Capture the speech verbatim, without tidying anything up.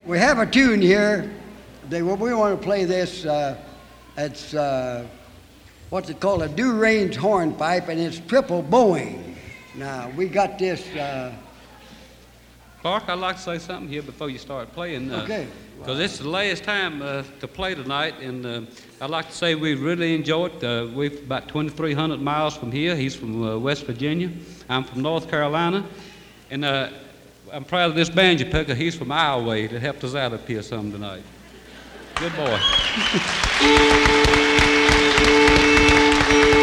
We have a tune here. They, well, we want to play this. Uh, it's uh, what's it called? A do-range hornpipe, and it's triple bowing. Now, we got this. Uh, Clark, I'd like to say something here before you start playing. Uh, okay. Because it's the last time uh, to play tonight, and uh, I'd like to say we really enjoyed it. Uh, we're about twenty-three hundred miles from here. He's from uh, West Virginia. I'm from North Carolina. And uh, I'm proud of this banjo picker. He's from Iowa that helped us out up here some tonight. Good boy.